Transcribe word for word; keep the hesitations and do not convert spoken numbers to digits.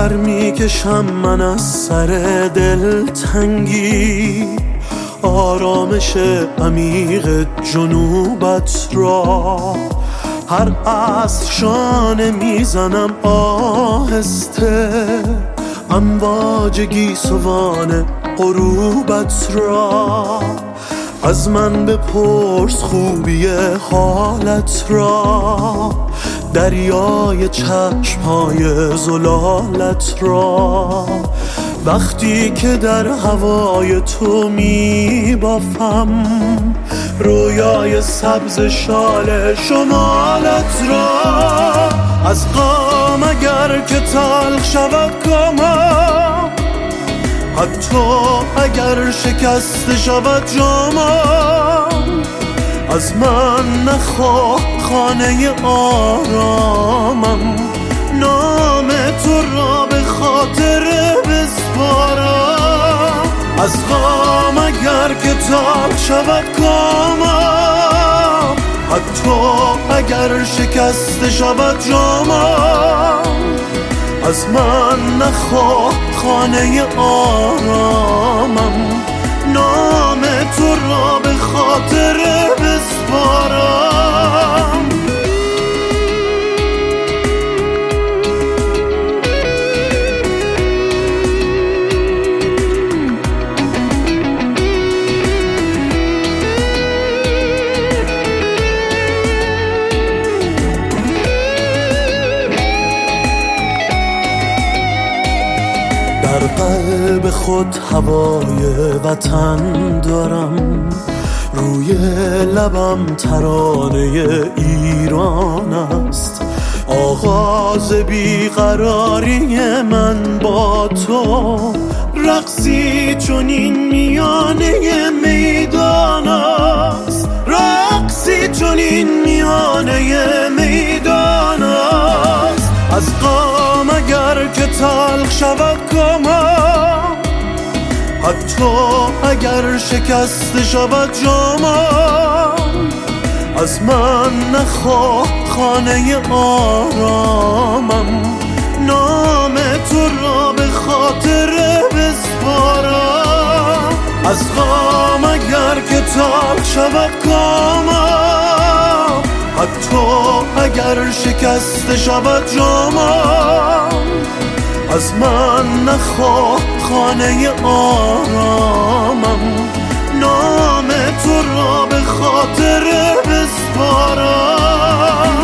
سر میکشم من از سر دلتنگی، آرامش عمیق جنوبت را. هر عصر شانه میزنم آهسته، امواج گیسوان غروبت را. از من بپرس خوبی حالت را، دریای چشمهای زلالت را. وقتی که در هوای تو می بافم رویای سبز شال شمالت را. از غم اگر که تلخ شود کامم، حتی اگر شکست شود جامم، از من نخواه خانه آرامم، نام تو را به خاطر بسپارم. از غم اگر که تلخ شود کامم، حتی اگر شکست شود جامم، از من نخواه خانه آرامم، نام تو را به خاطر بسپارم. در قلب خود هوای وطن دارم، روی لبم ترانه ایران است. آغاز بیقراری من با تو، رقصی چنین میانه میدان است، رقصی چنین میانه میدان است. از غم اگر که تلخ شود کامم، حتی اگر شکست شود جامم، از من نخواه خانه آرامم، نام تو را به خاطر بسپارم. از غم اگر که تلخ شود کامم، حتی اگر شکست شود جامم، از من نخواه خانه آرامم، نام تو را به خاطر بسپارم.